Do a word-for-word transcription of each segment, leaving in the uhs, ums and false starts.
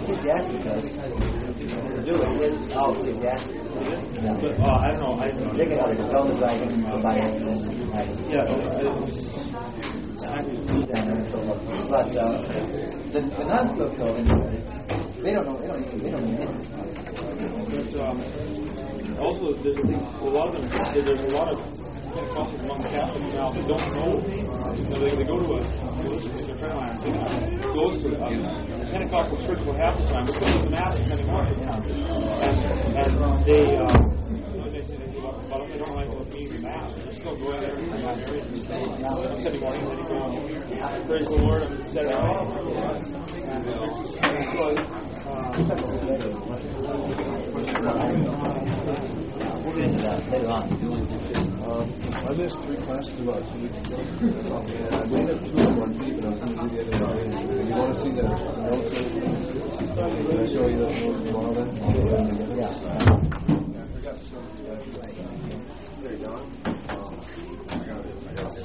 Ecclesiastes does. Do it. Oh, Ecclesiastes. Yeah. But, uh, I don't know. I don't know. They can always tell the writing by accident. Yeah. But uh, the, the non-scriptural, they don't know. They don't even. They don't even. But um, also, there's a, a lot of them. There's a lot of Pentecostals among Catholics now that don't know. You know, they, they go to a their friend of mine goes to a Pentecostal church for half the time, but goes to the mass many more of the time, and and they. Um, they say they give up, but they don't like what means the mass. They're still going there and married and Sunday morning, and they go and praise the Lord and Saturday night. And so, we'll get into that later on. Um, I missed three classes about two weeks ago, and I made up two of them on tape, and I was going to do the other day. You want to see the notes? Can I show you the notes tomorrow then? Yeah. I forgot some. There you go. Um, I got it. I got it.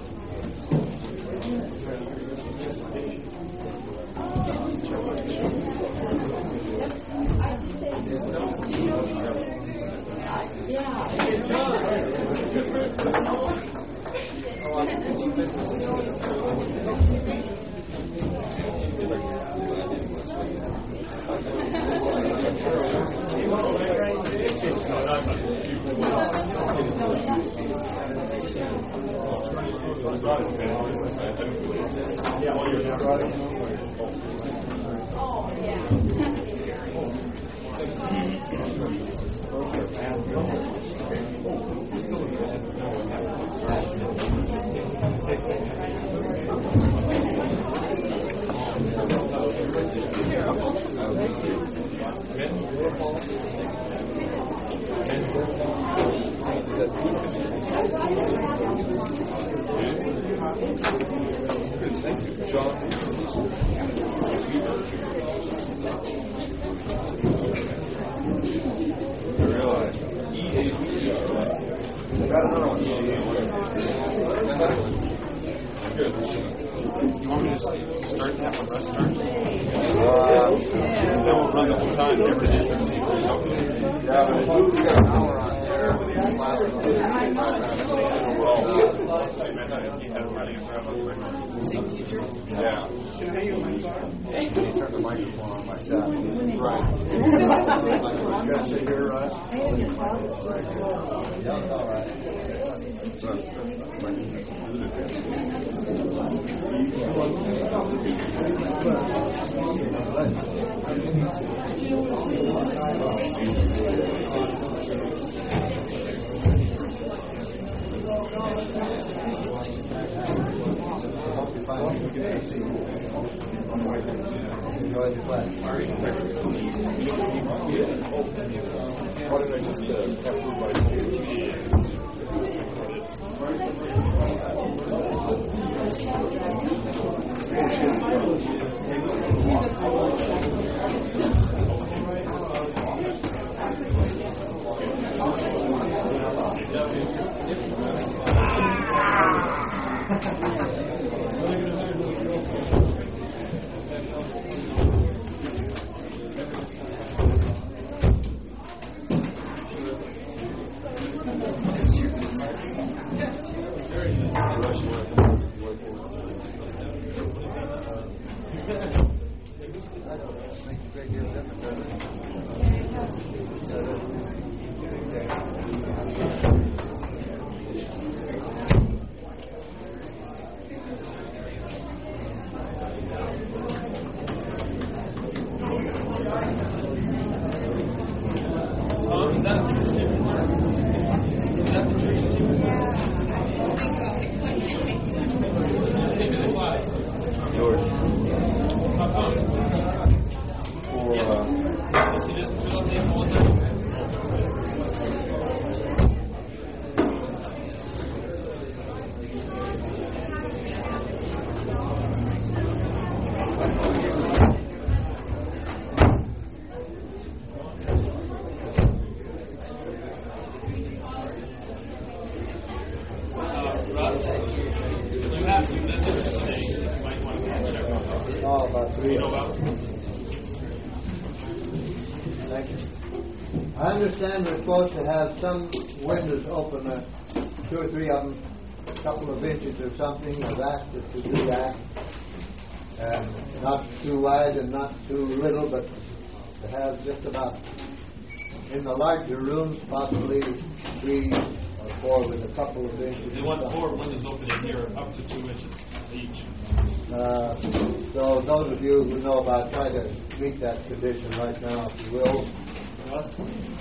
Thank you. I understand we're supposed to have some windows open, uh, two or three of them, a couple of inches or something. I've asked us to do that. And not too wide and not too little, but to have just about, in the larger rooms, possibly three or four with a couple of inches. They want four windows open in here, up to two inches each. Uh, so those of you who know about, try to meet that condition right now, if you will. Yes.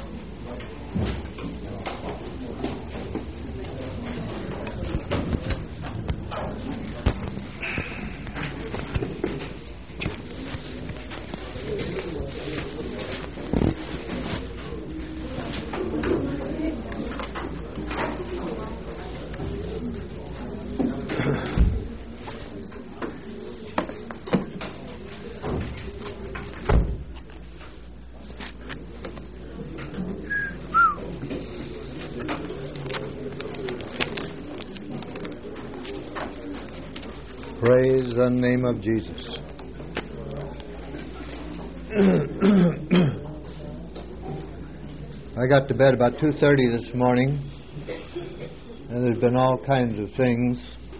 Praise the name of Jesus. I got to bed about two thirty this morning, and there's been all kinds of things.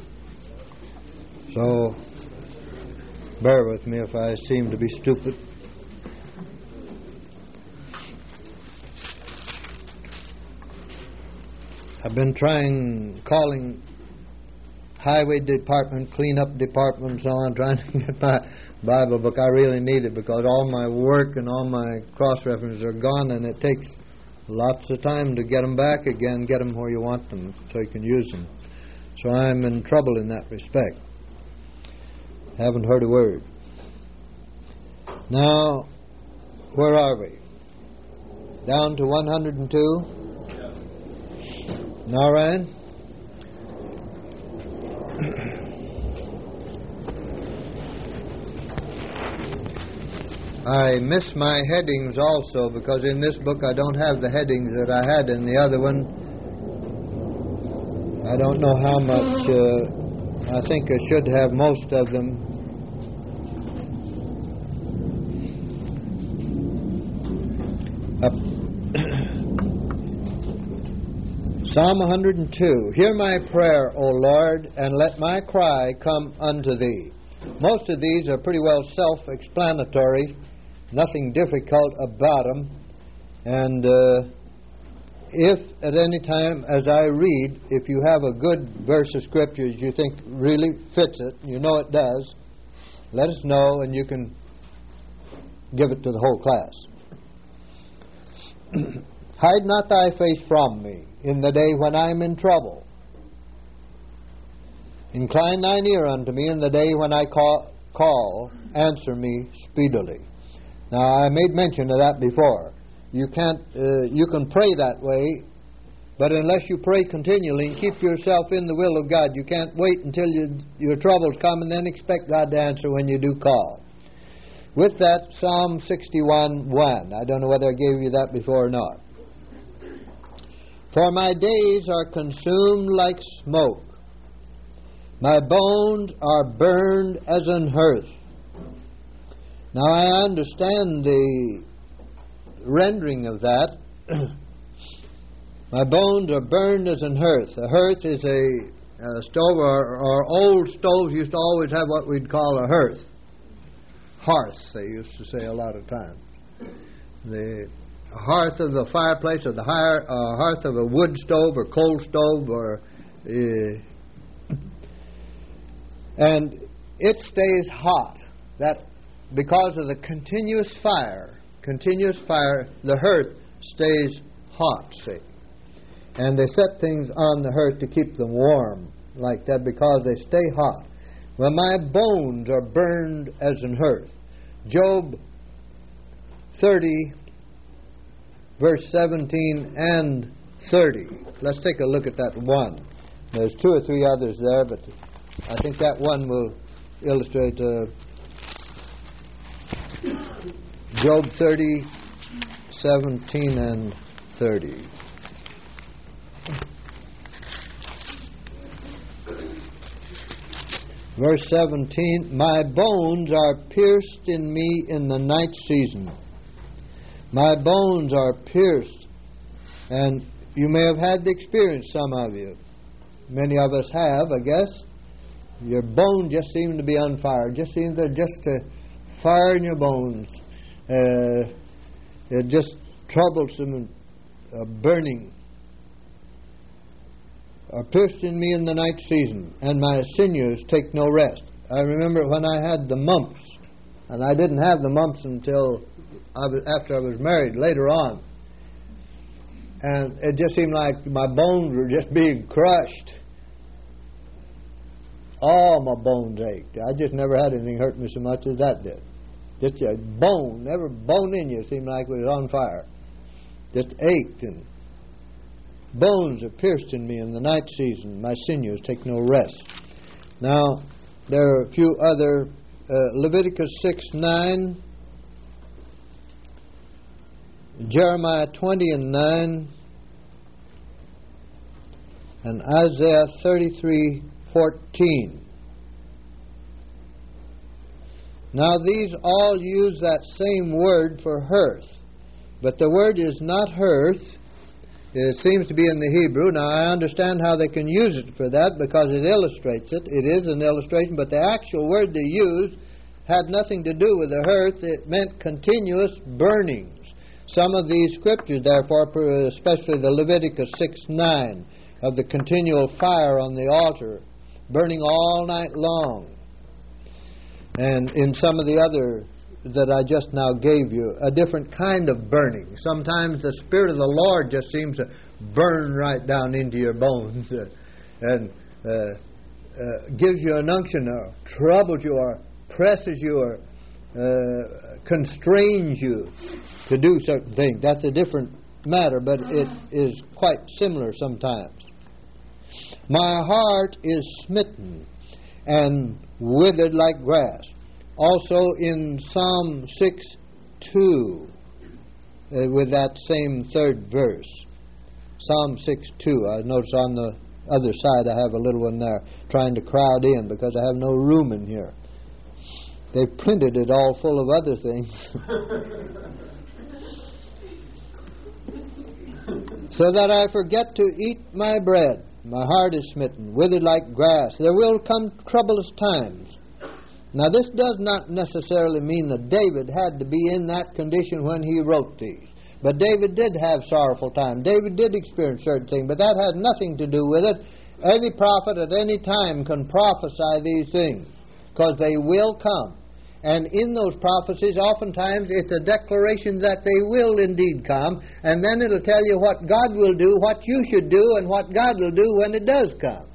So bear with me if I seem to be stupid. I've been trying, calling highway department, cleanup department, and so on, trying to get my Bible book. I really need it because all my work and all my cross-references are gone, and it takes lots of time to get them back again, get them where you want them so you can use them. So I'm in trouble in that respect. Haven't heard a word. Now, where are we? Down to one hundred two? Yes. Now, Ryan? I miss my headings also because in this book I don't have the headings that I had in the other one. I don't know how much. Uh, I think I should have most of them. Up. Psalm one hundred two. Hear my prayer, O Lord, and let my cry come unto thee. Most of these are pretty well self-explanatory. Nothing difficult about them. And uh, if at any time as I read, if you have a good verse of Scripture you think really fits it, you know it does, let us know and you can give it to the whole class. Hide not thy face from me in the day when I am in trouble. Incline thine ear unto me in the day when I call, call answer me speedily. Now, I made mention of that before. You can't, uh, you can pray that way, but unless you pray continually and keep yourself in the will of God, you can't wait until you, your troubles come and then expect God to answer when you do call. With that, Psalm sixty-one one. I don't know whether I gave you that before or not. For my days are consumed like smoke. My bones are burned as an hearth. Now I understand the rendering of that. My bones are burned as an hearth. A hearth is a, a stove, or, or old stoves used to always have what we'd call a hearth. Hearth, they used to say a lot of times. The hearth of the fireplace, or the higher, uh, hearth of a wood stove or coal stove, or uh, and it stays hot. That because of the continuous fire, continuous fire, the hearth stays hot. See, and they set things on the hearth to keep them warm like that because they stay hot. Well, my bones are burned as an hearth. Job thirty, verse seventeen and thirty. Let's take a look at that one. There's two or three others there, but I think that one will illustrate uh, Job thirty, seventeen and thirty. Verse seventeen, my bones are pierced in me in the night season. My bones are pierced. And you may have had the experience, some of you. Many of us have, I guess. Your bones just seem to be on fire. Just seems to just a fire in your bones. Uh, it just troublesome and uh, burning. Are pierced in me in the night season, and my sinews take no rest. I remember when I had the mumps, and I didn't have the mumps until I was, after I was married, later on. And it just seemed like my bones were just being crushed. All my bones ached. I just never had anything hurt me so much as that did. Just a bone, every bone in you seemed like it was on fire. Just ached, and bones are pierced in me in the night season. My sinews take no rest. Now, there are a few other, uh, Leviticus six nine, Jeremiah twenty and nine, and Isaiah thirty-three fourteen. Now these all use that same word for hearth, but the word is not hearth. It seems to be in the Hebrew. Now I understand how they can use it for that because it illustrates it. It is an illustration, but the actual word they used had nothing to do with the hearth. It meant continuous burnings. Some of these scriptures, therefore, especially the Leviticus six nine, of the continual fire on the altar, burning all night long. And in some of the other that I just now gave you, a different kind of burning. Sometimes the Spirit of the Lord just seems to burn right down into your bones uh, and uh, uh, gives you an unction or troubles you or presses you or uh, constrains you to do certain things. That's a different matter, but it is quite similar sometimes. My heart is smitten and withered like grass. Also in Psalm six two, uh, with that same third verse. Psalm six two. I notice on the other side I have a little one there trying to crowd in because I have no room in here. They printed it all full of other things. So that I forget to eat my bread. My heart is smitten, withered like grass. There will come troublous times. Now this does not necessarily mean that David had to be in that condition when he wrote these. But David did have sorrowful times. David did experience certain things, but that has nothing to do with it. Any prophet at any time can prophesy these things, because they will come. And in those prophecies, oftentimes it's a declaration that they will indeed come, and then it'll tell you what God will do, what you should do, and what God will do when it does come.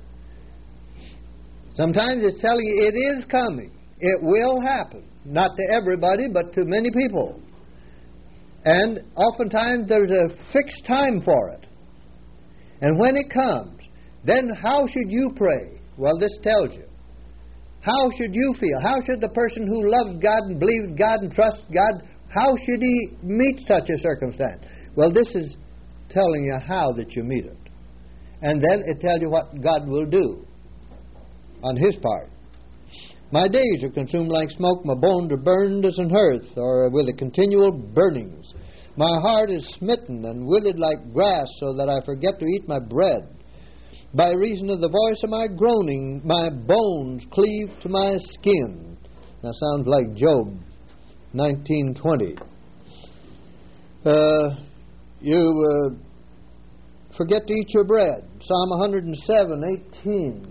Sometimes it's telling you it is coming. It will happen. Not to everybody, but to many people. And oftentimes there's a fixed time for it. And when it comes, then how should you pray? Well, this tells you. How should you feel? How should the person who loves God and believes God and trusts God, how should he meet such a circumstance? Well, this is telling you how that you meet it. And then it tells you what God will do on his part. My days are consumed like smoke, my bones are burned as an hearth, or with a continual burnings. My heart is smitten and withered like grass, so that I forget to eat my bread. By reason of the voice of my groaning, my bones cleave to my skin. That sounds like Job nineteen twenty. Uh, you uh, forget to eat your bread. Psalm one oh seven eighteen.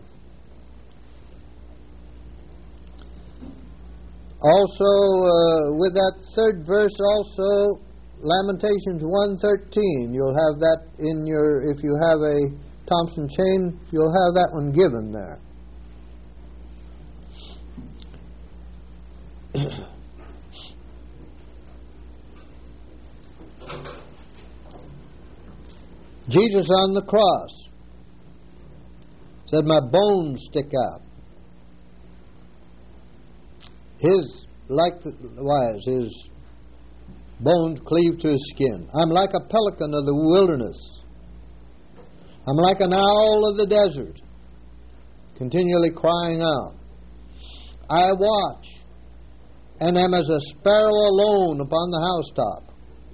Also, uh, with that third verse, also Lamentations one thirteen. You'll have that in your, if you have a Thompson chain, you'll have that one given there. Jesus on the cross said, my bones stick out. His, likewise, his bones cleave to his skin. I'm like a pelican of the wilderness. I'm like an owl of the desert, continually crying out. I watch, and am as a sparrow alone upon the housetop.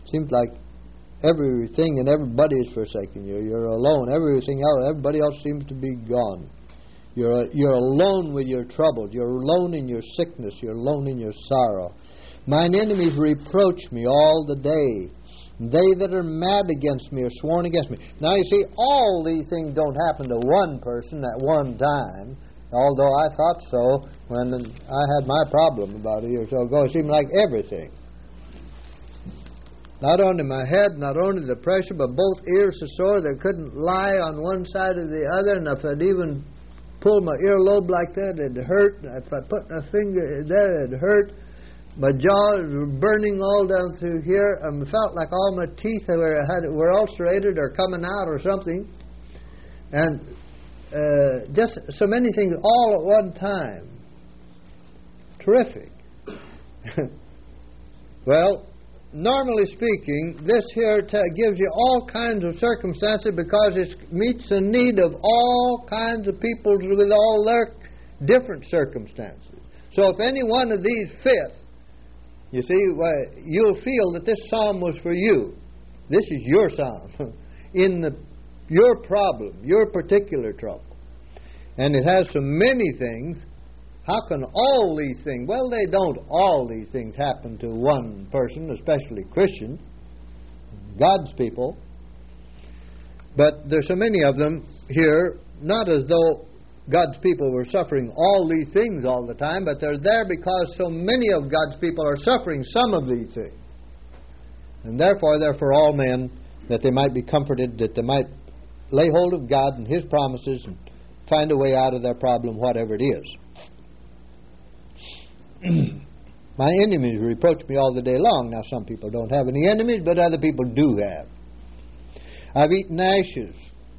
Seems like everything and everybody is forsaking you. You're alone. Everything else, everybody else seems to be gone. You're you're alone with your troubles. You're alone in your sickness. You're alone in your sorrow. Mine enemies reproach me all the day. They that are mad against me are sworn against me. Now you see, all these things don't happen to one person at one time. Although I thought so when I had my problem about a year or so ago. It seemed like everything. Not only my head, not only the pressure, but both ears are sore. They couldn't lie on one side or the other, and if I'd even pulled my earlobe like that, it'd hurt. If I put my finger there, it'd hurt. My jaw was burning all down through here, and I felt like all my teeth were had were ulcerated or coming out or something. And uh, just so many things all at one time. Terrific. Well, normally speaking, this here t- gives you all kinds of circumstances because it meets the need of all kinds of people with all their different circumstances. So if any one of these fit, you see, well, you'll feel that this psalm was for you. This is your psalm in the, your problem, your particular trouble. And it has so many things. How can all these things? Well, they don't all these things happen to one person, especially Christians, God's people. But there's so many of them here, not as though God's people were suffering all these things all the time, but they're there because so many of God's people are suffering some of these things. And therefore they're for all men, that they might be comforted, that they might lay hold of God and His promises and find a way out of their problem, whatever it is. My enemies reproach me all the day long. Now some people don't have any enemies, but other people do have. I've eaten ashes.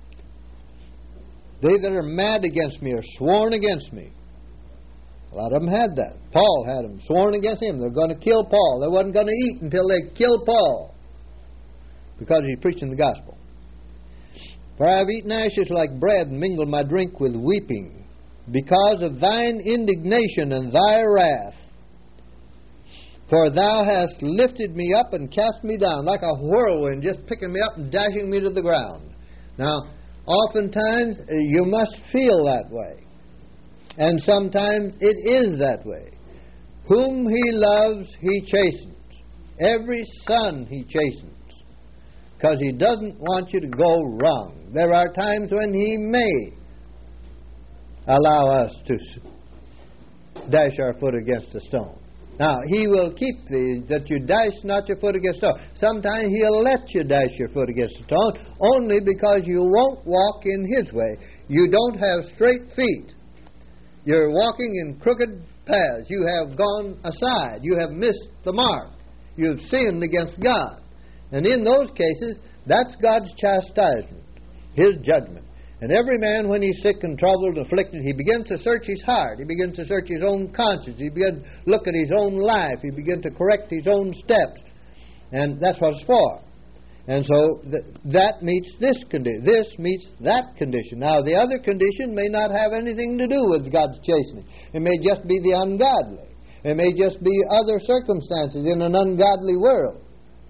They that are mad against me are sworn against me. A lot of them had that. Paul had them sworn against him. They're going to kill Paul. They wasn't going to eat until they killed Paul because he's preaching the gospel. For I have eaten ashes like bread and mingled my drink with weeping because of thine indignation and thy wrath. For thou hast lifted me up and cast me down like a whirlwind, just picking me up and dashing me to the ground. Now, oftentimes you must feel that way. And sometimes it is that way. Whom He loves, He chastens. Every son He chastens. Because He doesn't want you to go wrong. There are times when He may allow us to dash our foot against a stone. Now, He will keep thee, that you dash not your foot against a stone. Sometimes He'll let you dash your foot against a stone, only because you won't walk in His way. You don't have straight feet. You're walking in crooked paths. You have gone aside. You have missed the mark. You've sinned against God. And in those cases, that's God's chastisement, His judgment. And every man, when he's sick and troubled and afflicted, he begins to search his heart. He begins to search his own conscience. He begins to look at his own life. He begins to correct his own steps. And that's what it's for. And so th- that meets this condition. This meets that condition. Now, the other condition may not have anything to do with God's chastening. It may just be the ungodly. It may just be other circumstances in an ungodly world.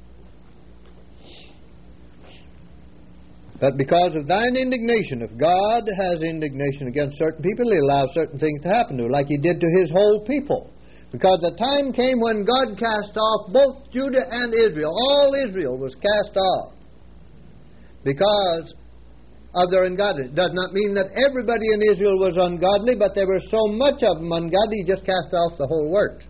But because of thine indignation, if God has indignation against certain people, He allows certain things to happen to them, like He did to His whole people. Because the time came when God cast off both Judah and Israel. All Israel was cast off because of their ungodliness. It does not mean that everybody in Israel was ungodly, but there were so much of them ungodly, He just cast off the whole works.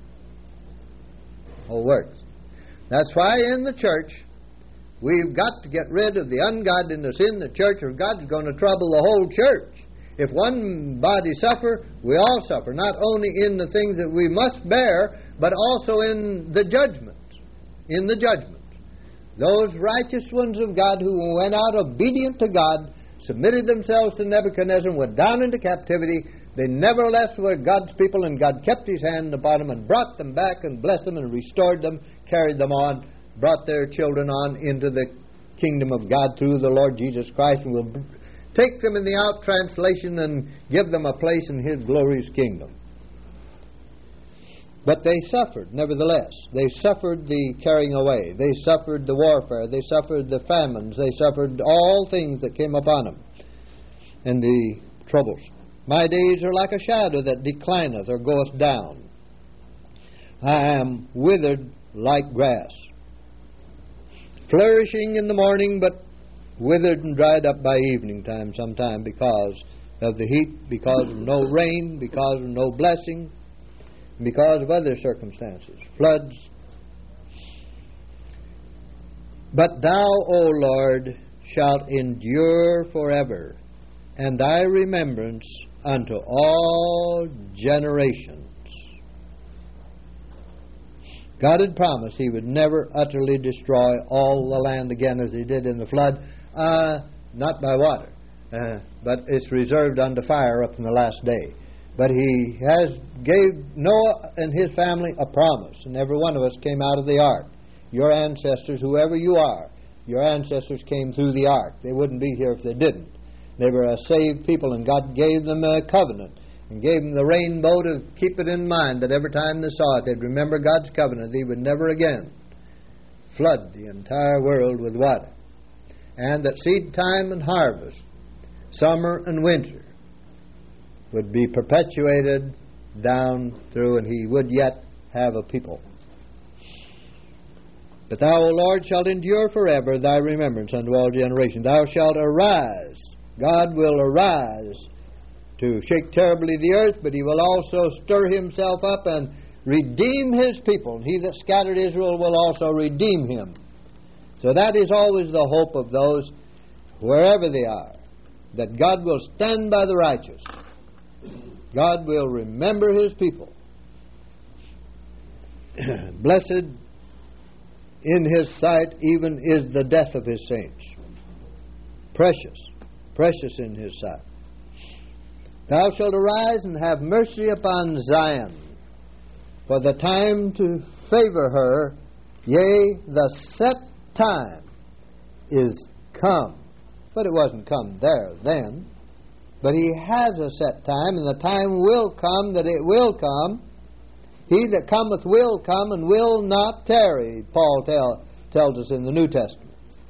Whole works. That's why in the church, we've got to get rid of the ungodliness in the church, or God's going to trouble the whole church. If one body suffer, we all suffer, not only in the things that we must bear, but also in the judgment. In the judgment. Those righteous ones of God who went out obedient to God, submitted themselves to Nebuchadnezzar, went down into captivity, they nevertheless were God's people, and God kept His hand upon them and brought them back and blessed them and restored them, carried them on, brought their children on into the kingdom of God through the Lord Jesus Christ, and will take them in the out translation and give them a place in His glorious kingdom. But they suffered, nevertheless. They suffered the carrying away. They suffered the warfare. They suffered the famines. They suffered all things that came upon them and the troubles. My days are like a shadow that declineth or goeth down. I am withered like grass, flourishing in the morning, but withered and dried up by evening time sometime because of the heat, because of no rain, because of no blessing, because of other circumstances, floods. But thou, O Lord, shalt endure forever, and thy remembrance unto all generations. God had promised He would never utterly destroy all the land again as He did in the flood, uh, not by water, uh, but it's reserved unto fire up in the last day. But He has gave Noah and his family a promise, and every one of us came out of the ark. Your ancestors, whoever you are, your ancestors came through the ark. They wouldn't be here if they didn't. They were a saved people, and God gave them a covenant and gave them the rainbow to keep it in mind that every time they saw it, they'd remember God's covenant. They would never again flood the entire world with water. And that seed time and harvest, summer and winter, would be perpetuated down through, and He would yet have a people. But thou, O Lord, shalt endure forever, thy remembrance unto all generations. Thou shalt arise. God will arise to shake terribly the earth, but He will also stir Himself up and redeem His people. And He that scattered Israel will also redeem him. So that is always the hope of those, wherever they are, that God will stand by the righteous. God will remember His people. Blessed in His sight even is the death of His saints. Precious, precious in His sight. Thou shalt arise and have mercy upon Zion, for the time to favor her, yea, the set time is come. But it wasn't come there then. But He has a set time, and the time will come that it will come. He that cometh will come and will not tarry, Paul tell, tells us in the New Testament.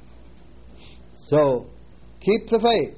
So, keep the faith.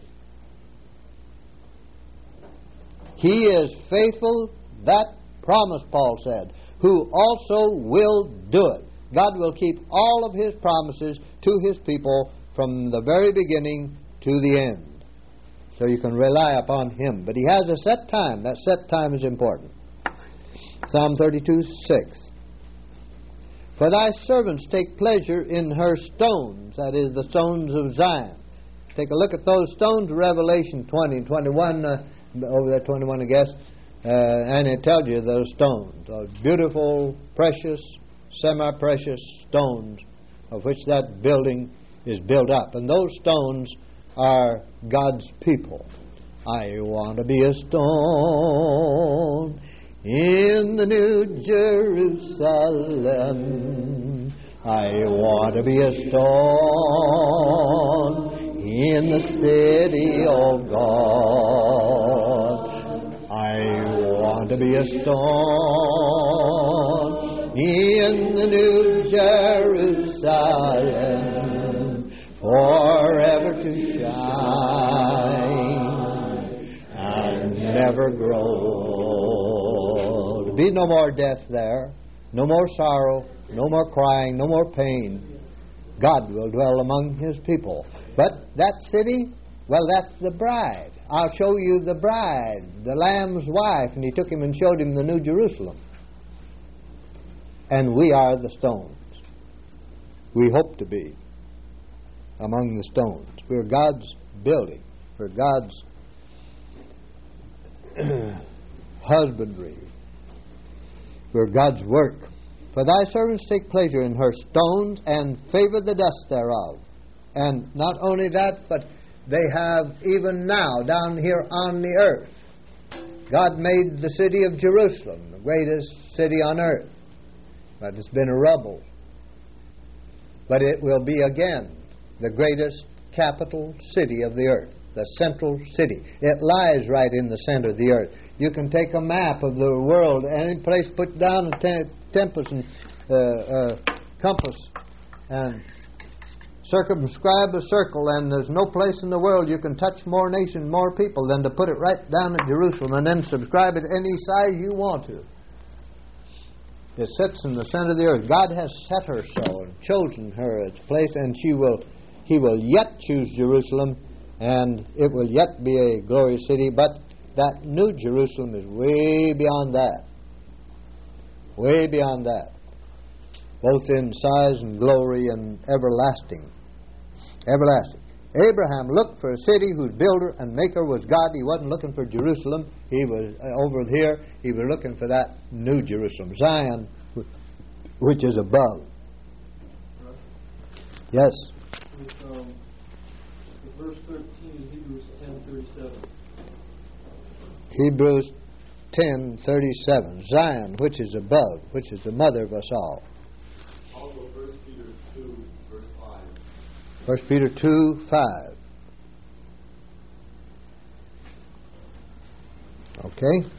He is faithful, that promise, Paul said, who also will do it. God will keep all of His promises to His people from the very beginning to the end. So you can rely upon Him. But He has a set time. That set time is important. Psalm thirty-two, six. For thy servants take pleasure in her stones, that is, the stones of Zion. Take a look at those stones, Revelation twenty, twenty-one, uh, over there, twenty-one, I guess, uh, and it tells you those stones, those beautiful, precious, semi-precious stones of which that building is built up. And those stones are God's people. I want to be a stone in the New Jerusalem. I want to be a stone in the city of God. I want to be a stone in the New Jerusalem, forever to shine and never grow. To be no more death there, no more sorrow, no more crying, no more pain. God will dwell among His people. But that city, well, that's the bride. I'll show you the bride, the Lamb's wife. And He took him and showed him the New Jerusalem. And we are the stones. We hope to be among the stones. We're God's building. We're God's husbandry. We're God's work. For thy servants take pleasure in her stones and favor the dust thereof. And not only that, but they have even now down here on the earth. God made the city of Jerusalem, the greatest city on earth. But it's been a rubble. But it will be again the greatest capital city of the earth, the central city. It lies right in the center of the earth. You can take a map of the world, any place, put down a te- tempest and uh, uh, compass, and circumscribe a circle, and there's no place in the world you can touch more nation, more people than to put it right down at Jerusalem, and then subscribe it any size you want to. It sits in the center of the earth. God has set her so and chosen her its place, and she will, He will yet choose Jerusalem, and it will yet be a glorious city. But that new Jerusalem is way beyond that. Way beyond that. Both in size and glory and everlasting. Everlasting. Abraham looked for a city whose builder and maker was God. He wasn't looking for Jerusalem. He was uh, over here. He was looking for that new Jerusalem, Zion, which is above. Yes. With, um, with verse thirteen, Hebrews ten thirty-seven. Hebrews ten thirty-seven. Zion, which is above, which is the mother of us all. Also, First Peter two, verse five. First Peter two five. Okay.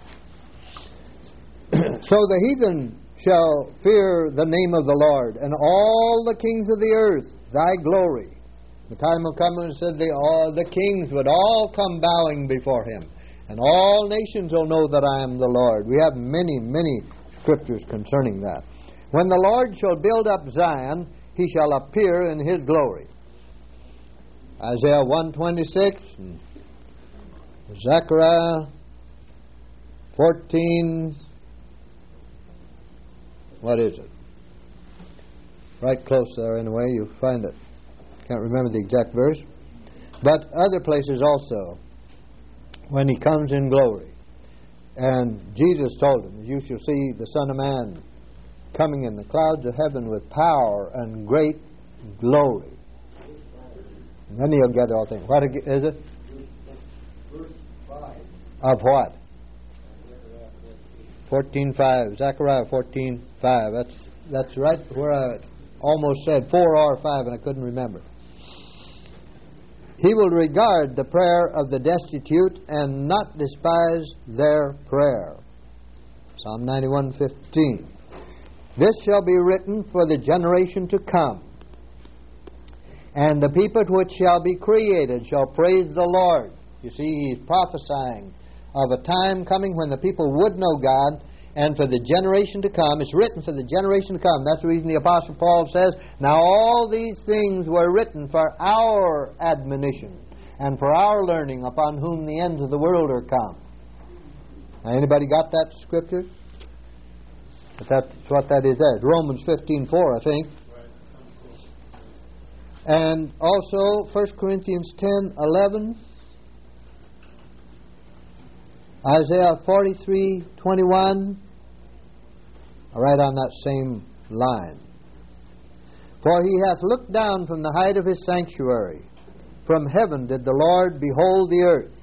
So the heathen shall fear the name of the Lord, and all the kings of the earth thy glory. The time will come when it said the, all the kings would all come bowing before him, and all nations will know that I am the Lord. We have many, many scriptures concerning that. When the Lord shall build up Zion, he shall appear in his glory. Isaiah one twenty-six, and Zechariah fourteen, what is it? Right close there anyway, you find it. Can't remember the exact verse. But other places also, when he comes in glory. And Jesus told him, you shall see the Son of Man coming in the clouds of heaven with power and great glory. And then he'll gather all things. What is it? Verse five. Of what? fourteen five. Zechariah fourteen five. That's that's right where I almost said four or five and I couldn't remember. He will regard the prayer of the destitute and not despise their prayer. Psalm ninety-one fifteen. This shall be written for the generation to come, and the people which shall be created shall praise the Lord. You see, he's prophesying of a time coming when the people would know God, and for the generation to come. It's written for the generation to come. That's the reason the Apostle Paul says, now all these things were written for our admonition and for our learning, upon whom the ends of the world are come. Now, anybody got that scripture? But that's what that is. There. Romans fifteen four, I think. And also First Corinthians ten eleven. Isaiah forty-three twenty-one, right on that same line. For he hath looked down from the height of his sanctuary. From heaven did the Lord behold the earth.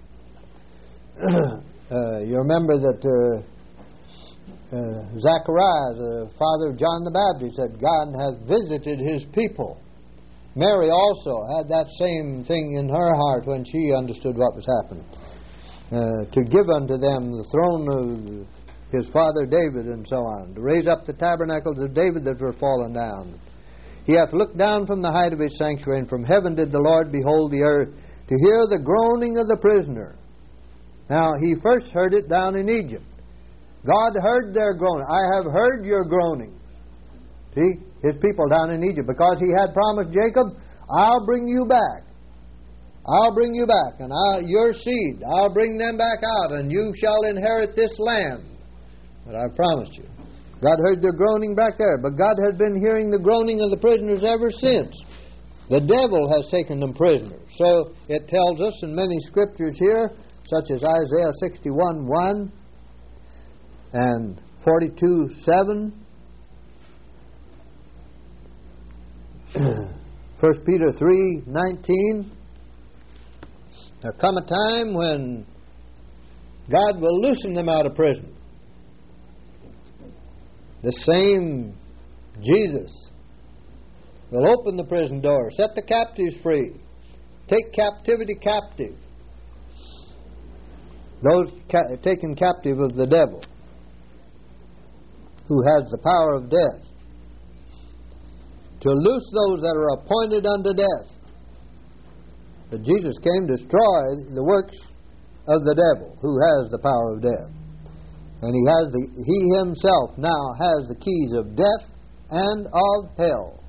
uh, you remember that uh, uh, Zechariah, the father of John the Baptist, said, God hath visited his people. Mary also had that same thing in her heart when she understood what was happening. Uh, to give unto them the throne of his father David, and so on, to raise up the tabernacles of David that were fallen down. He hath looked down from the height of his sanctuary, and from heaven did the Lord behold the earth, to hear the groaning of the prisoner. Now, he first heard it down in Egypt. God heard their groaning. I have heard your groanings. See, his people down in Egypt, because he had promised Jacob, I'll bring you back. I'll bring you back, and I'll, your seed, I'll bring them back out, and you shall inherit this land that I've promised you. God heard their groaning back there, but God has been hearing the groaning of the prisoners ever since. The devil has taken them prisoners. So it tells us in many scriptures here, such as Isaiah sixty-one one and forty-two seven, First Peter three nineteen. There come a time when God will loosen them out of prison. The same Jesus will open the prison door, set the captives free, take captivity captive. those ca- taken captive of the devil, who has the power of death, to loose those that are appointed unto death. But Jesus came to destroy the works of the devil, who has the power of death. And he has the he himself now has the keys of death and of hell.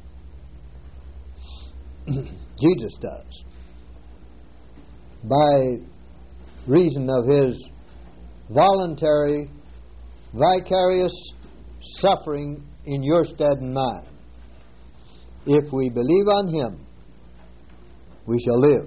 Jesus does. By reason of his voluntary, vicarious suffering in your stead and mine. If we believe on him, we shall live.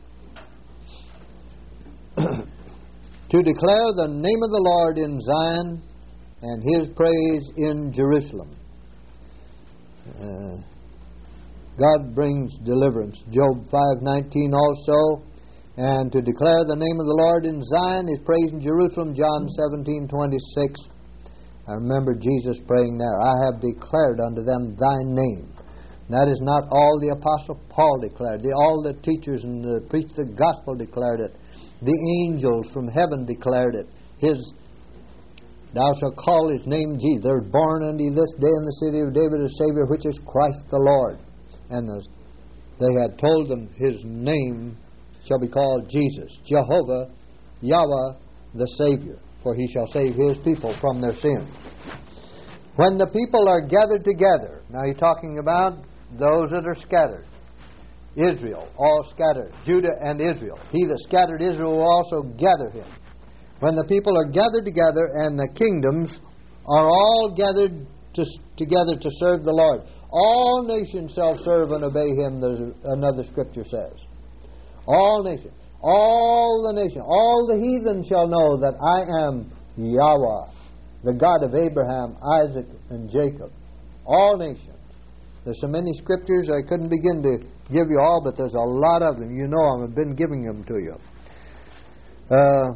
To declare the name of the Lord in Zion and his praise in Jerusalem. Uh, God brings deliverance. Job five nineteen also. And to declare the name of the Lord in Zion, his praise in Jerusalem. John seventeen twenty-six. I remember Jesus praying there. I have declared unto them thy name. And that is not all the Apostle Paul declared. The, all the teachers and the preached the gospel declared it. The angels from heaven declared it. His, thou shalt call his name Jesus. There is born unto you this day in the city of David a Savior, which is Christ the Lord. And the, they had told them his name shall be called Jesus, Jehovah, Yahweh, the Savior, for he shall save his people from their sins. When the people are gathered together, now you're talking about those that are scattered. Israel, all scattered. Judah and Israel. He that scattered Israel will also gather him. When the people are gathered together and the kingdoms are all gathered to, together to serve the Lord, all nations shall serve and obey him, another scripture says. All nations. All the nations. All the heathen shall know that I am Yahweh, the God of Abraham, Isaac, and Jacob. All nations. There's so many scriptures I couldn't begin to give you all, but there's a lot of them. You know them. I've been giving them to you. Uh,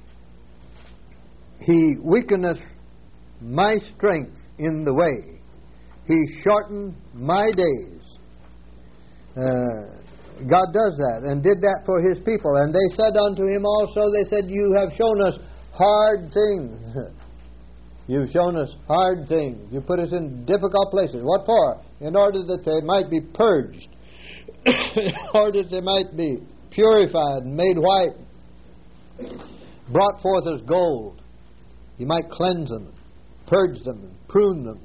he weakeneth my strength in the way. He shortened my days. Uh, God does that and did that for his people. And they said unto him also, they said, you have shown us hard things. You've shown us hard things. You put us in difficult places. What for? In order that they might be purged. In order that they might be purified and made white. Brought forth as gold. He might cleanse them, purge them, and prune them.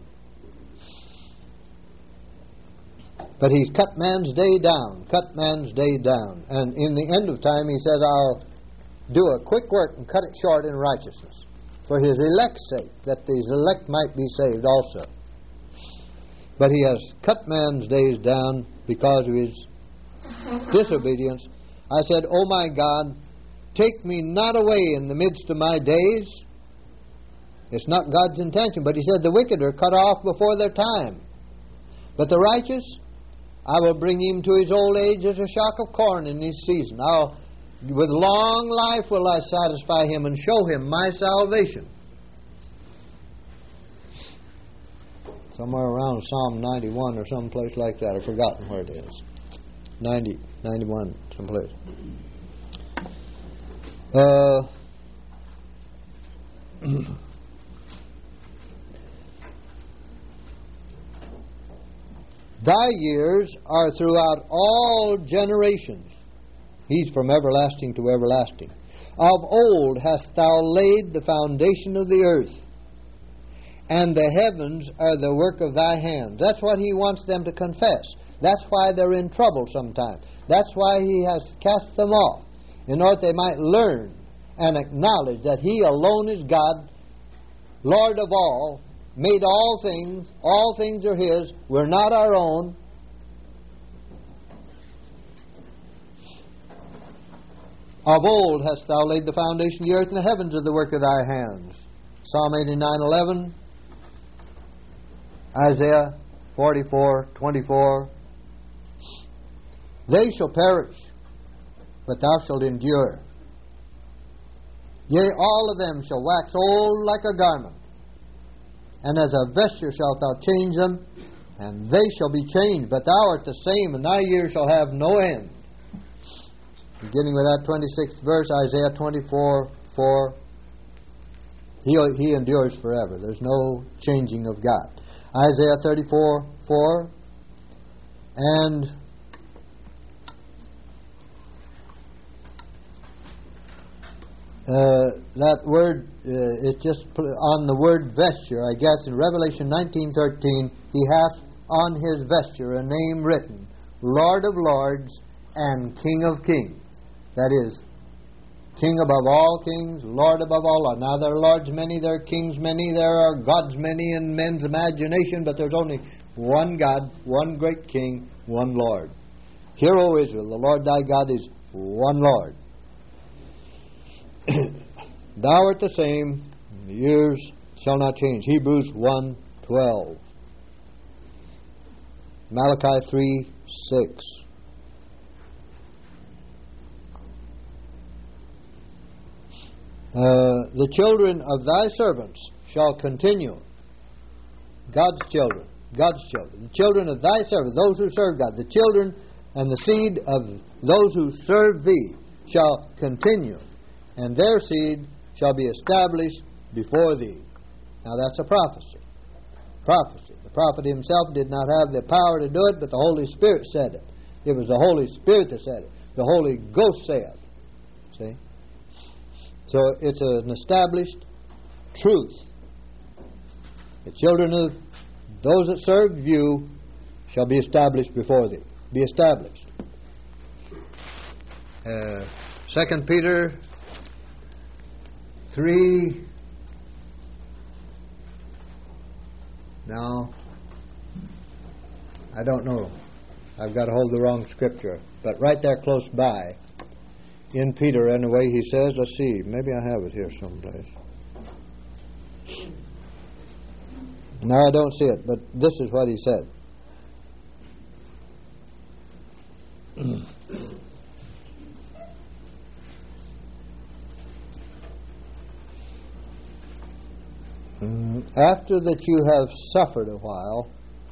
But he's cut man's day down, cut man's day down. And in the end of time, he says, I'll do a quick work and cut it short in righteousness, for his elect's sake, that his elect might be saved also. But he has cut man's days down because of his disobedience. I said, O my God, take me not away in the midst of my days. It's not God's intention, but he said the wicked are cut off before their time. But the righteous, I will bring him to his old age as a shock of corn in his season. I'll, with long life will I satisfy him and show him my salvation. Somewhere around Psalm ninety-one or someplace like that. I've forgotten where it is. ninety, ninety-one, someplace. Uh, Thy years are throughout all generations. He's from everlasting to everlasting. Of old hast thou laid the foundation of the earth, and the heavens are the work of thy hands. That's what he wants them to confess. That's why they're in trouble sometimes. That's why he has cast them off, in order they might learn and acknowledge that he alone is God, Lord of all, made all things, all things are his, we're not our own. Of old hast thou laid the foundation of the earth, and the heavens are the work of thy hands. Psalm eighty-nine eleven, Isaiah forty-four twenty-four. They shall perish, but thou shalt endure. Yea, all of them shall wax old like a garment, and as a vesture shalt thou change them, and they shall be changed, but thou art the same, and thy years shall have no end. Beginning with that twenty-sixth verse, Isaiah twenty-four for he, he endures forever. There's no changing of God. Isaiah thirty-four four. And uh, that word, uh, it's just on the word vesture, I guess. In Revelation nineteen thirteen, he hath on his vesture a name written, Lord of Lords and King of Kings. That is, King above all kings, Lord above all lords. Now there are lords many, there are kings many, there are gods many in men's imagination, but there's only one God, one great King, one Lord. Hear, O Israel, the Lord thy God is one Lord. Thou art the same, the years shall not change. Hebrews one twelve. Malachi three six. Uh, the children of thy servants shall continue. God's children. God's children. The children of thy servants, those who serve God. The children and the seed of those who serve thee shall continue, and their seed shall be established before thee. Now that's a prophecy. Prophecy. The prophet himself did not have the power to do it, but the Holy Spirit said it. It was the Holy Spirit that said it. The Holy Ghost saith. See? So it's an established truth. The children of those that serve you shall be established before thee. Be established. Uh, Second Peter three. Now, I don't know. I've got to hold the wrong scripture. But right there close by, in Peter anyway, he says, let's see, maybe I have it here someplace. No, I don't see it, but this is what he said. After that you have suffered a while,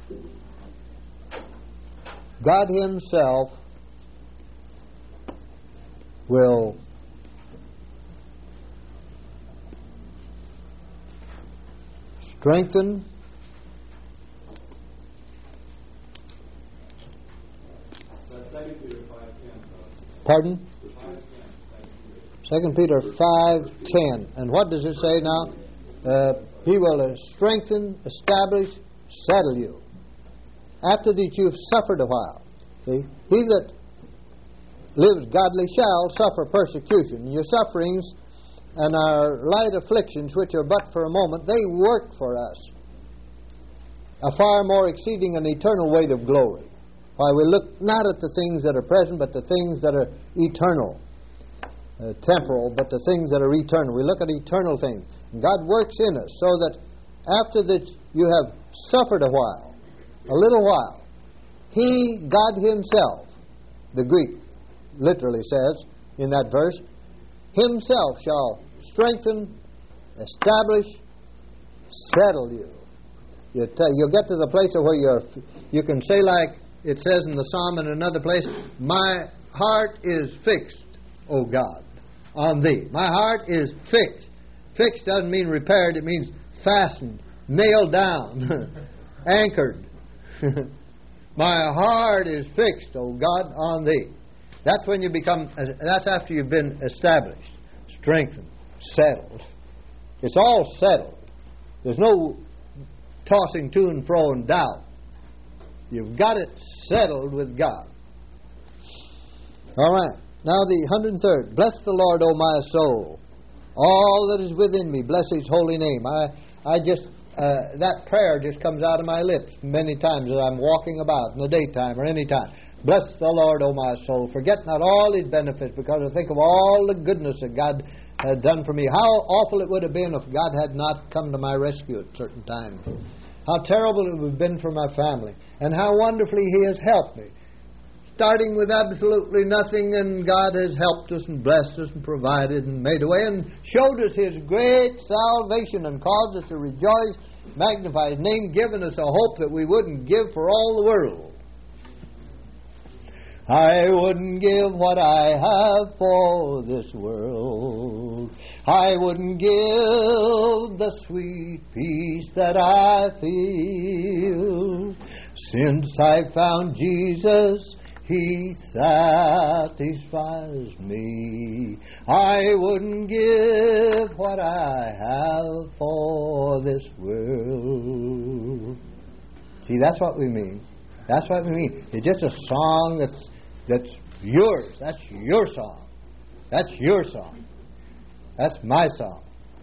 God himself will strengthen, pardon? Second Peter five ten. And what does it say now? Uh, he will strengthen, establish, settle you. After that you've suffered a while. See? He that lives godly shall suffer persecution. Your sufferings and our light afflictions, which are but for a moment, they work for us a far more exceeding and eternal weight of glory. Why, we look not at the things that are present, but the things that are eternal. Uh, temporal, but the things that are eternal. We look at eternal things. And God works in us so that after that you have suffered a while, a little while, He, God Himself, the Greek literally says in that verse, Himself shall strengthen, establish, settle you. You t- you'll get to the place where you're, you can say like it says in the Psalm in another place, my heart is fixed, O God, on Thee. My heart is fixed. Fixed doesn't mean repaired, it means fastened, nailed down, anchored. My heart is fixed, O God, on Thee. That's when you become, that's after you've been established, strengthened, settled. It's all settled. There's no tossing to and fro and doubt. You've got it settled with God. All right. Now the one hundred third. Bless the Lord, O my soul. All that is within me, bless His holy name. I, I just, uh, that prayer just comes out of my lips many times as I'm walking about in the daytime or any time. Bless the Lord, O my soul. Forget not all His benefits, because I think of all the goodness that God had done for me. How awful it would have been if God had not come to my rescue at certain times. How terrible it would have been for my family. And how wonderfully He has helped me. Starting with absolutely nothing, and God has helped us and blessed us and provided and made a way and showed us His great salvation and caused us to rejoice, magnify His name, given us a hope that we wouldn't give for all the world. I wouldn't give what I have for this world. I wouldn't give the sweet peace that I feel. Since I found Jesus, He satisfies me. I wouldn't give what I have for this world. See, that's what we mean. That's what we mean. It's just a song that's that's yours. That's your song. That's your song. That's my song.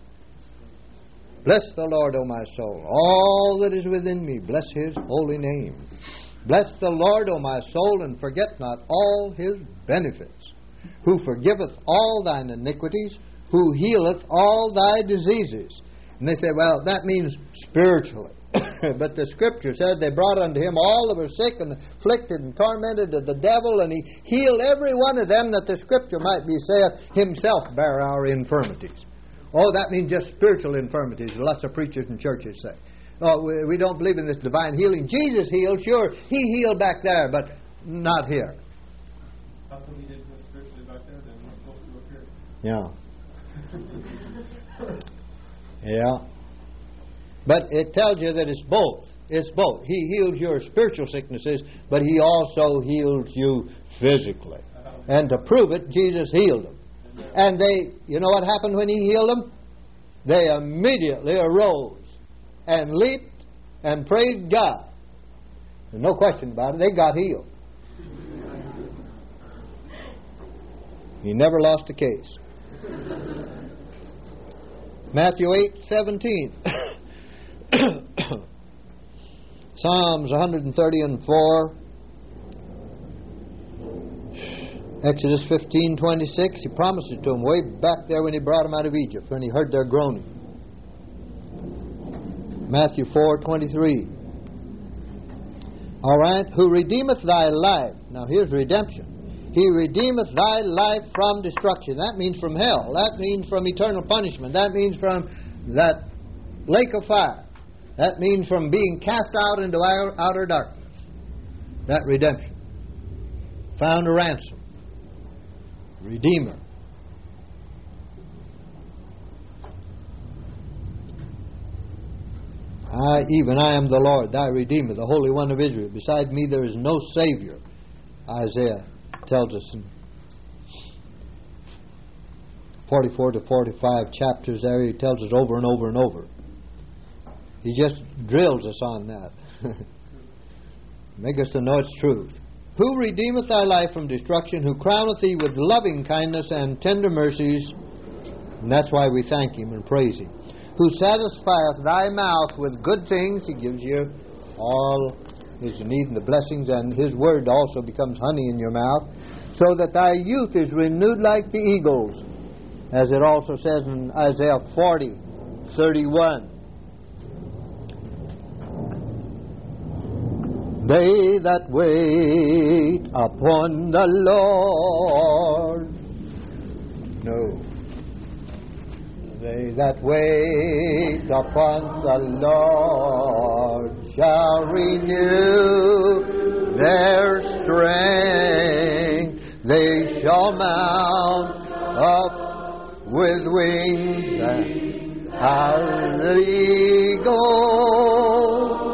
Bless the Lord, O my soul. All that is within me, bless His holy name. Bless the Lord, O my soul, and forget not all His benefits, who forgiveth all thine iniquities, who healeth all thy diseases. And they say, well, that means spiritually. But the Scripture said they brought unto Him all that were sick and afflicted and tormented of the devil, and He healed every one of them, that the Scripture might be saith, Himself bare our infirmities. Oh, that means just spiritual infirmities, lots of preachers and churches say. Oh, we, we don't believe in this divine healing. Jesus healed, sure, He healed back there, but not here. How come He didn't heal spiritually back there then? We're supposed to appear. Yeah. Yeah. But it tells you that it's both. It's both. He heals your spiritual sicknesses, but He also heals you physically. And to prove it, Jesus healed them. And they, you know what happened when He healed them? They immediately arose and leaped and praised God. There's no question about it. They got healed. He never lost a case. Matthew eight seventeen. Psalms one thirty and four. Exodus fifteen twenty-six. He promised it to them way back there when He brought them out of Egypt, when He heard their groaning. Matthew four twenty-three. All right. Who redeemeth thy life. Now here's redemption. He redeemeth thy life from destruction. That means from hell. That means from eternal punishment. That means from that lake of fire. That means from being cast out into outer darkness. That redemption. Found a ransom. Redeemer. I, even I am the Lord, thy Redeemer, the Holy One of Israel. Beside me there is no Savior. Isaiah tells us in forty-four to forty-five chapters there. He tells us over and over and over. He just drills us on that. Make us to know its truth. Who redeemeth thy life from destruction, who crowneth thee with loving kindness and tender mercies. And that's why we thank Him and praise Him. Who satisfieth thy mouth with good things. He gives you all His need and the blessings, and His word also becomes honey in your mouth, so that thy youth is renewed like the eagles, as it also says in Isaiah forty thirty-one. They that wait upon the Lord. No. They that wait upon the Lord shall renew their strength. They shall mount up with wings as eagles.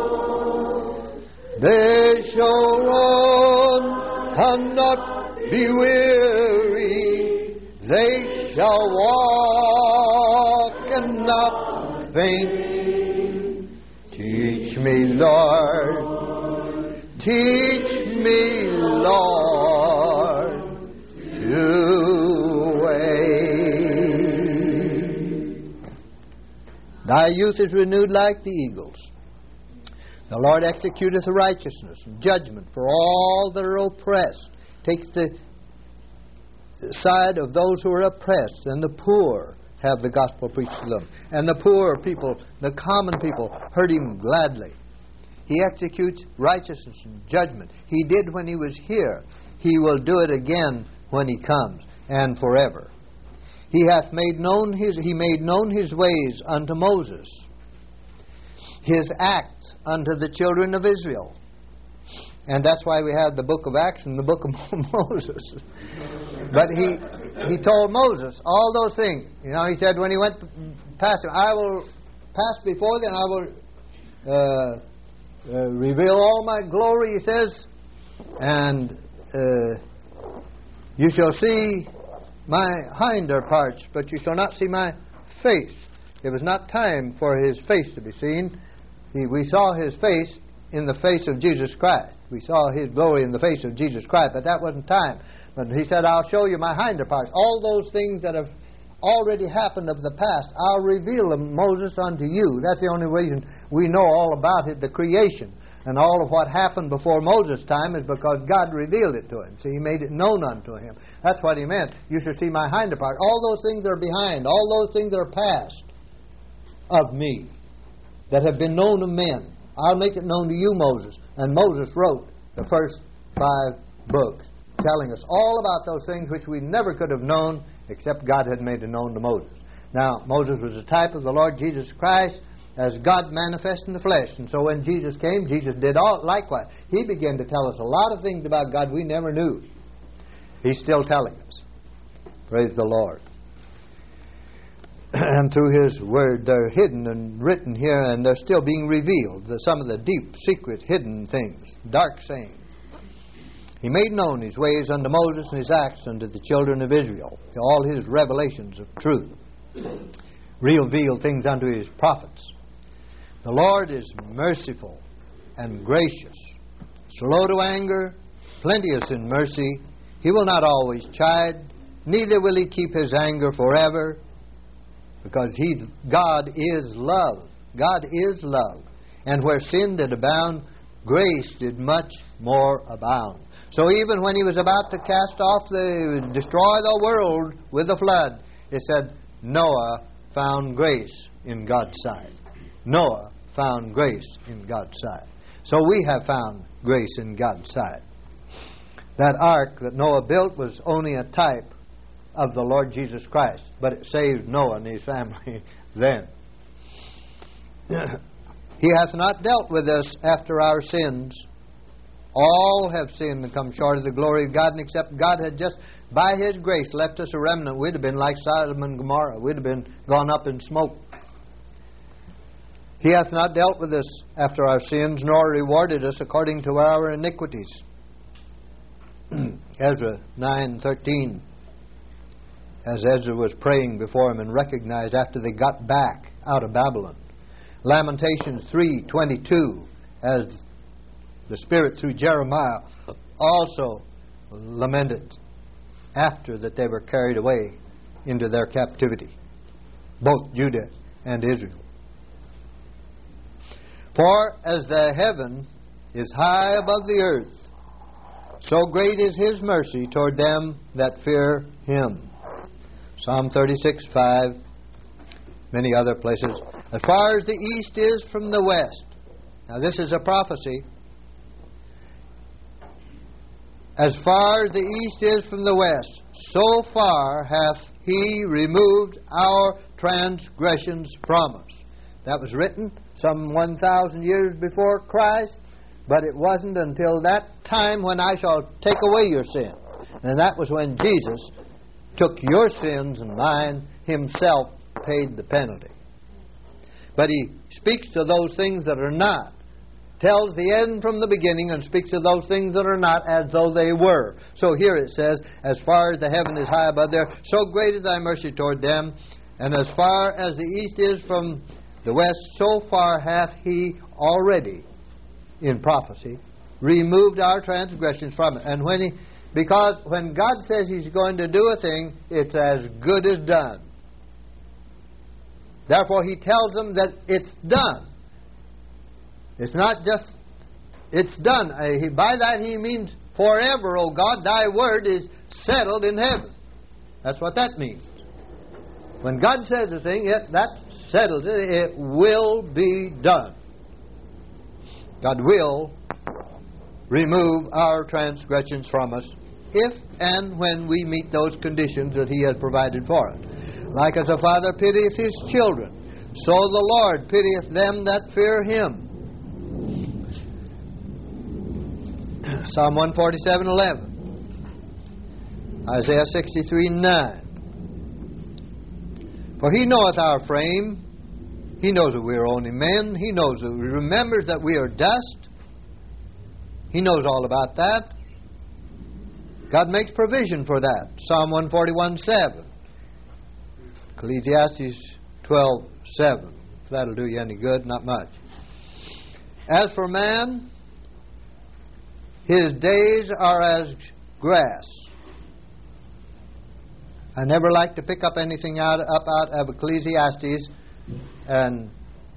They shall run and not be weary. They shall walk and not faint. Teach me, Lord, teach me, Lord, to wait. Thy youth is renewed like the eagles. The Lord executeth righteousness and judgment for all that are oppressed. Takes the side of those who are oppressed, and the poor have the gospel preached to them. And the poor people, the common people, heard Him gladly. He executes righteousness and judgment. He did when He was here. He will do it again when He comes, and forever. He hath made known his He made known His ways unto Moses, His acts unto the children of Israel. And that's why we have the book of Acts and the book of Moses. But he he told Moses all those things. You know, he said when he went past him, I will pass before thee and I will uh, uh, reveal all my glory, he says, and uh, you shall see my hinder parts, but you shall not see my face. It was not time for his face to be seen. He, we saw his face in the face of Jesus Christ. We saw his glory in the face of Jesus Christ, but that wasn't time. But he said, I'll show you my hinder parts. All those things that have already happened of the past, I'll reveal them, Moses, unto you. That's the only reason we know all about it, the creation. And all of what happened before Moses' time is because God revealed it to him. See, he made it known unto him. That's what he meant. You shall see my hinder part. All those things that are behind, all those things that are past of me, that have been known of men, I'll make it known to you, Moses. And Moses wrote the first five books, telling us all about those things which we never could have known except God had made it known to Moses. Now, Moses was a type of the Lord Jesus Christ as God manifest in the flesh. And so when Jesus came, Jesus did all likewise. He began to tell us a lot of things about God we never knew. He's still telling us. Praise the Lord. And through His Word, they're hidden and written here, and they're still being revealed. The, some of the deep, secret, hidden things, dark sayings. He made known His ways unto Moses and His acts unto the children of Israel. All His revelations of truth. Revealed things unto His prophets. The Lord is merciful and gracious, slow to anger, plenteous in mercy. He will not always chide, neither will He keep His anger forever, because He, God is love. God is love. And where sin did abound, grace did much more abound. So even when He was about to cast off the, destroy the world with the flood, it said, Noah found grace in God's sight. Noah found grace in God's sight. So we have found grace in God's sight. That ark that Noah built was only a type of the Lord Jesus Christ, but it saved Noah and his family then. He hath not dealt with us after our sins. All have sinned and come short of the glory of God, and except God had just, by His grace, left us a remnant, we'd have been like Sodom and Gomorrah. We'd have been gone up in smoke. He hath not dealt with us after our sins, nor rewarded us according to our iniquities. Ezra nine thirteen. As Ezra was praying before him and recognized after they got back out of Babylon. Lamentations three twenty-two. As the Spirit through Jeremiah also lamented after that they were carried away into their captivity. Both Judah and Israel. For as the heaven is high above the earth, so great is His mercy toward them that fear Him. Psalm thirty-six five, many other places. As far as the east is from the west. Now this is a prophecy. As far as the east is from the west, so far hath He removed our transgressions from us. That was written some one thousand years before Christ, but it wasn't until that time when I shall take away your sin. And that was when Jesus took your sins and mine, Himself paid the penalty. But He speaks to those things that are not, tells the end from the beginning, and speaks to those things that are not as though they were. So here it says, as far as the heaven is high above there, so great is Thy mercy toward them, and as far as the east is from the west, so far hath He already, in prophecy, removed our transgressions from it. And when He, because when God says He's going to do a thing, it's as good as done. Therefore He tells them that it's done. It's not just, it's done. Uh, he, by that He means forever, O God, Thy word is settled in heaven. That's what that means. When God says a thing, it, that settles it. It will be done. God will remove our transgressions from us if and when we meet those conditions that He has provided for us. Like as a father pitieth his children, so the Lord pitieth them that fear Him. Psalm one forty-seven eleven. Isaiah sixty-three nine. For He knoweth our frame. He knows that we are only men. He knows that He remembers that we are dust. He knows all about that. God makes provision for that. Psalm one forty-one seven. Ecclesiastes twelve seven. If that'll do you any good, not much. As for man, his days are as grass. I never like to pick up anything out up out of Ecclesiastes and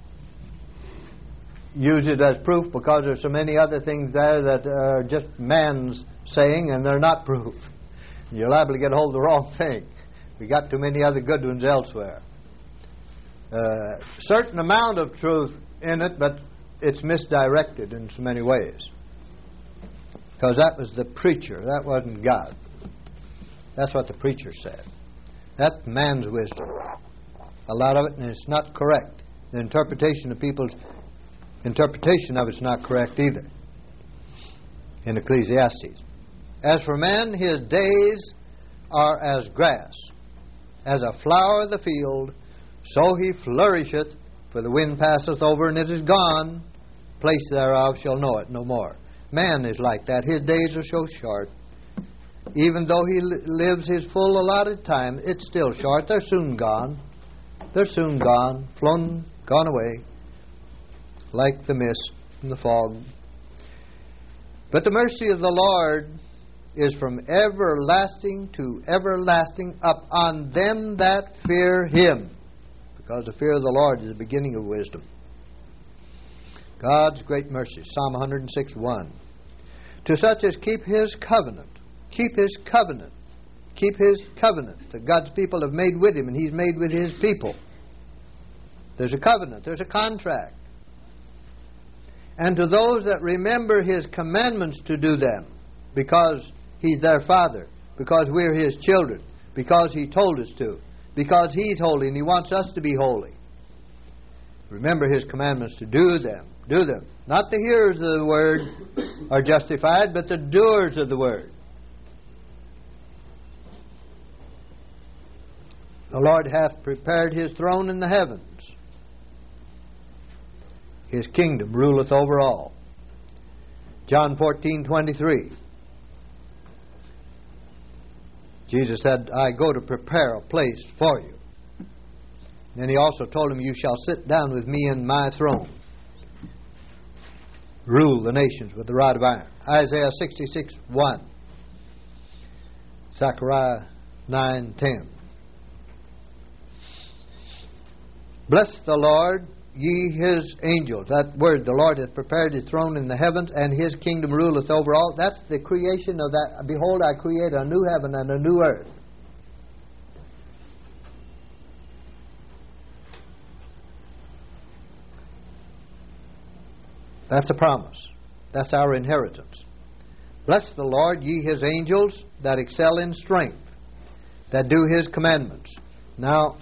use it as proof, because there's so many other things there that are just man's saying and they're not proof. You're liable to get hold of the wrong thing. We got too many other good ones elsewhere. Uh, certain amount of truth in it, but it's misdirected in so many ways. Because that was the preacher. That wasn't God. That's what the preacher said. That's man's wisdom. A lot of it, and it's not correct. The interpretation of people's interpretation of it's not correct either in Ecclesiastes. As for man, his days are as grass, as a flower of the field, so he flourisheth, for the wind passeth over, and it is gone. Place thereof shall know it no more. Man is like that. His days are so short. Even though he li- lives his full allotted time, it's still short. They're soon gone. They're soon gone, flown, gone away, like the mist and the fog. But the mercy of the Lord is from everlasting to everlasting upon them that fear Him, because the fear of the Lord is the beginning of wisdom. God's great mercy, Psalm one oh six one. To such as keep His covenant, keep His covenant, keep His covenant that God's people have made with Him and He's made with His people. There's a covenant, there's a contract. And to those that remember His commandments to do them, because He's their Father, because we're His children, because He told us to, because He's holy and He wants us to be holy. Remember His commandments to do them. Do them. Not the hearers of the word are justified, but the doers of the word. The Lord hath prepared His throne in the heavens. His kingdom ruleth over all. John fourteen twenty-three. Jesus said, I go to prepare a place for you. Then He also told him, you shall sit down with me in my throne. Rule the nations with the rod of iron. Isaiah sixty-six one. Zechariah nine ten. Bless the Lord, ye His angels. That word, the Lord hath prepared His throne in the heavens, and His kingdom ruleth over all. That's the creation of that. Behold, I create a new heaven and a new earth. That's a promise. That's our inheritance. Bless the Lord, ye His angels that excel in strength, that do His commandments. Now,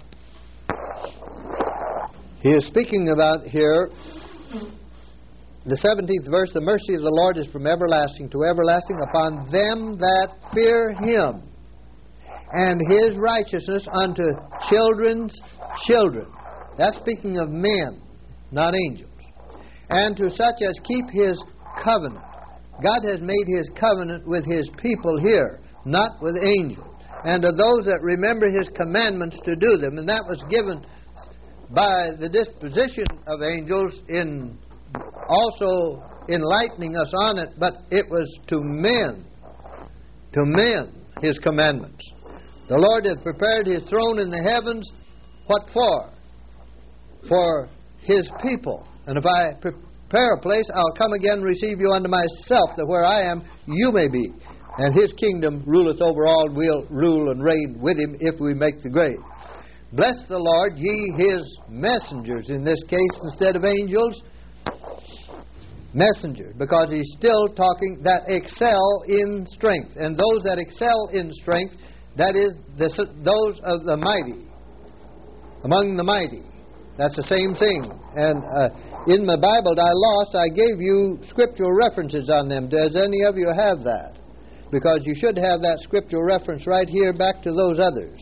He is speaking about here, the seventeenth verse, the mercy of the Lord is from everlasting to everlasting upon them that fear Him, and His righteousness unto children's children. That's speaking of men, not angels. And to such as keep His covenant. God has made His covenant with His people here, not with angels. And to those that remember His commandments to do them. And that was given by the disposition of angels in also enlightening us on it, but it was to men, to men, His commandments. The Lord hath prepared His throne in the heavens. What for? For His people. And if I prepare a place, I'll come again and receive you unto myself, that where I am, you may be. And His kingdom ruleth over all. We'll rule and reign with Him if we make the grade. Bless the Lord, ye His messengers. In this case, instead of angels, messengers. Because He's still talking that excel in strength. And those that excel in strength, that is, the, those of the mighty, among the mighty. That's the same thing. And uh, in my Bible that I lost, I gave you scriptural references on them. Does any of you have that? Because you should have that scriptural reference right here back to those others.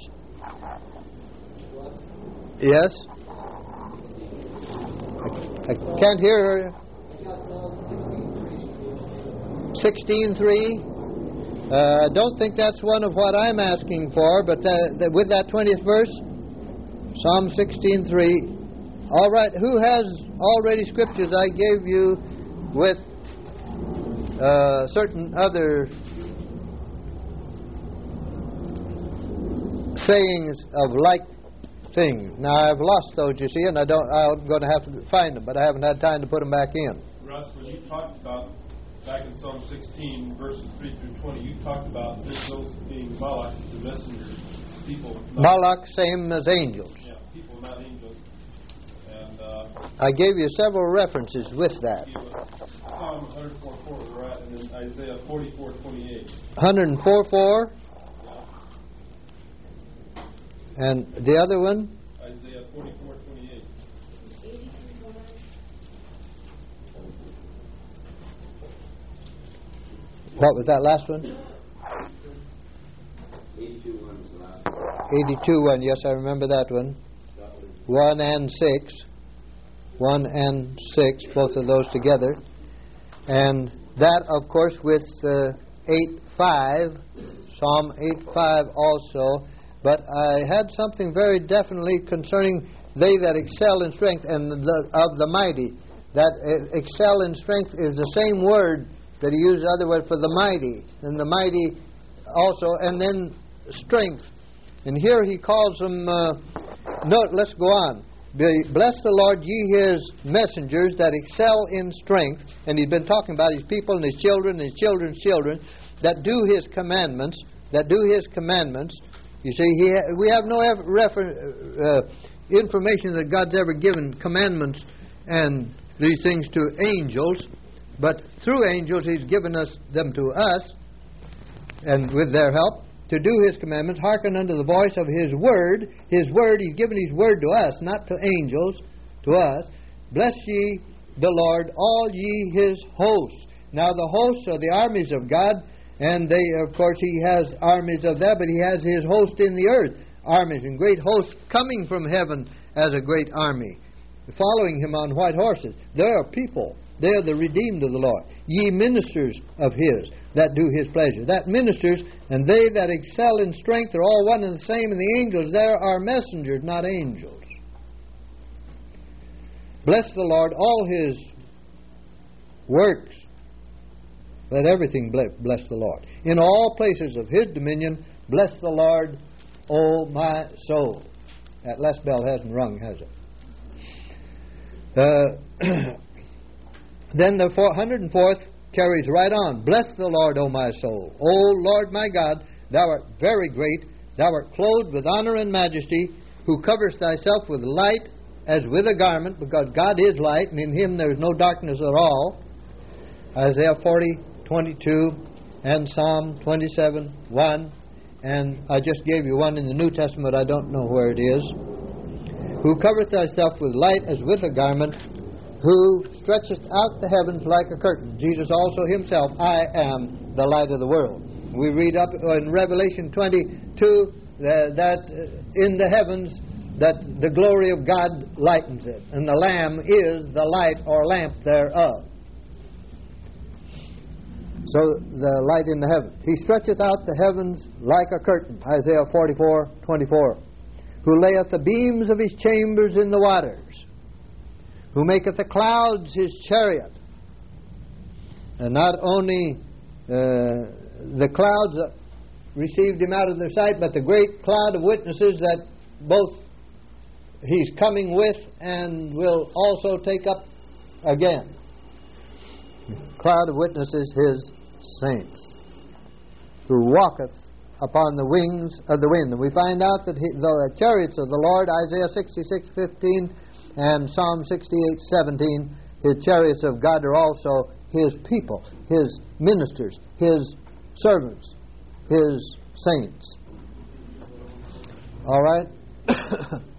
Yes? I, I can't hear. sixteen three. I uh, don't think that's one of what I'm asking for, but that, that with that twentieth verse, Psalm sixteen three. All right, who has already scriptures I gave you with uh, certain other sayings of like things? Now I've lost those, you see, and I don't. I'm going to have to find them, but I haven't had time to put them back in. Russ, when you talked about back in Psalm sixteen, verses three through twenty, you talked about this those being Malach, the messengers, people. Malach, same as angels. Yeah, people, not angels. And uh, I gave you several references with that. Psalm one oh four four, we're at, and then Isaiah forty-four twenty-eight. one oh four four. Yeah. And the other one? Isaiah forty-four twenty-eight. What was that last one? eighty-two one is the last one. eighty-two one, yes, I remember that one. one and six. one and six, both of those together. And that, of course, with uh, eight five, Psalm eight five also. But I had something very definitely concerning they that excel in strength and the, of the mighty. That uh, excel in strength is the same word that he used otherwise for the mighty, and the mighty also, and then strength. And here he calls them, uh, no, let's go on. Bless the Lord, ye his messengers that excel in strength. And he's been talking about his people and his children and his children's children that do his commandments, that do his commandments. You see, he ha- we have no ever refer- uh, information that God's ever given commandments and these things to angels. But through angels, he's given us them to us, and with their help, to do his commandments, hearken unto the voice of his word. His word, he's given his word to us, not to angels, to us. Bless ye the Lord, all ye his hosts. Now the hosts are the armies of God, and they, of course, he has armies of that, but he has his host in the earth, armies and great hosts coming from heaven as a great army, following him on white horses. They are people. They are the redeemed of the Lord. Ye ministers of his that do his pleasure. That ministers, and they that excel in strength are all one and the same, and the angels there are messengers, not angels. Bless the Lord, all his works. Let everything bless the Lord. In all places of his dominion, bless the Lord, O my soul. That last bell hasn't rung, has it? Uh... Then the one hundred fourth carries right on. Bless the Lord, O my soul. O Lord my God, thou art very great. Thou art clothed with honor and majesty, who coverest thyself with light as with a garment, because God is light, and in him there is no darkness at all. Isaiah forty twenty-two and Psalm twenty-seven one. And I just gave you one in the New Testament. I don't know where it is. Who covereth thyself with light as with a garment, who stretcheth out the heavens like a curtain. Jesus also himself, I am the light of the world. We read up in Revelation twenty-two that, that in the heavens that the glory of God lightens it, and the Lamb is the light or lamp thereof. So the light in the heavens. He stretcheth out the heavens like a curtain. Isaiah forty-four twenty-four. Who layeth the beams of his chambers in the waters, who maketh the clouds his chariot. And not only uh, the clouds that received him out of their sight, but the great cloud of witnesses that both he's coming with and will also take up again. Cloud of witnesses, his saints, who walketh upon the wings of the wind. And we find out that he, the chariots of the Lord, Isaiah sixty-six fifteen, and Psalm sixty-eight seventeen, his chariots of God are also his people, his ministers, his servants, his saints. All right?